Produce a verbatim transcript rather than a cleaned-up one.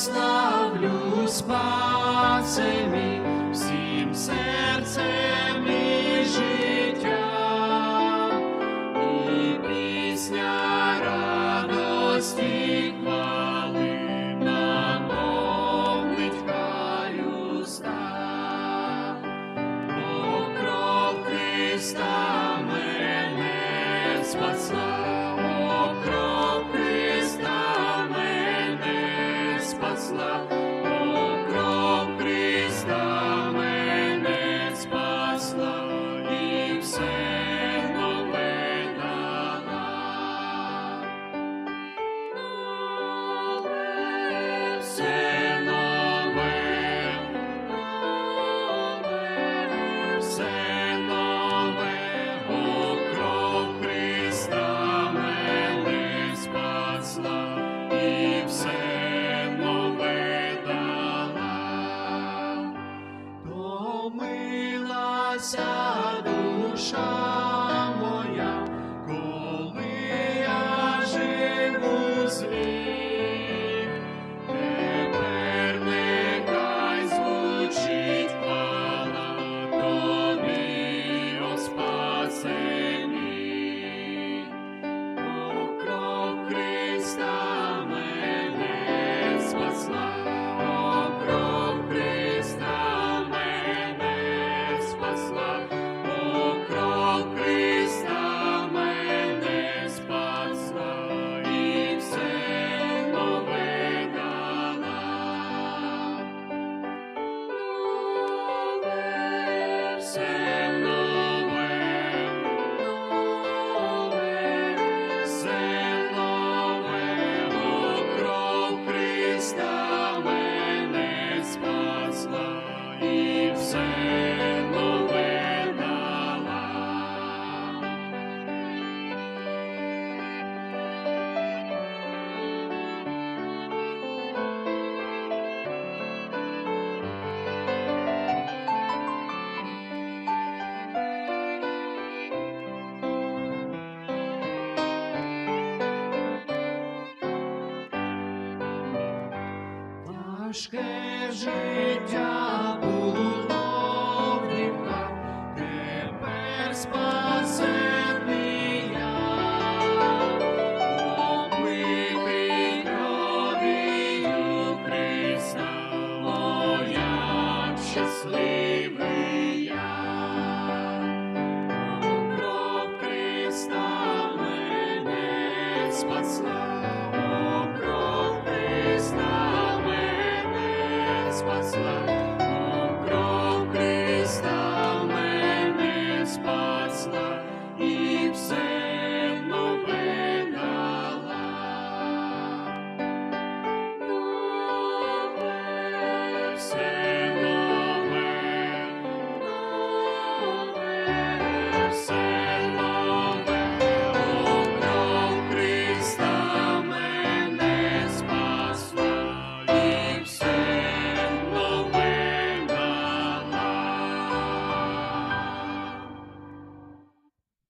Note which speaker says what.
Speaker 1: прославлю спаси мій всім серцем і життя, і пісня радості хвали наповнить хай уста. Бо кров Христа мене спасла, о, кров Христа мене спасла, о, кров Христа мене спасла і все нове дала. Нове, все нове, нове, все нове, о, кров Христа мене спасла і все нове дала. Томилася душа моя, коли я жив у злі. Тепер нехай звучить хвала Тобі, о спасенні. О, кров Христа мене спасла, о, кров Христа мене спасла, о, кров Христа мене спасла і все нове дала. Нове, все нове, нове, все нове, о, кров Христа мене спасла і все нове дала. Важке життя було в гріхах, тепер спасений я. Омитий кров'ю Христа, о, як щасливий я. О, кров Христа мене спасла,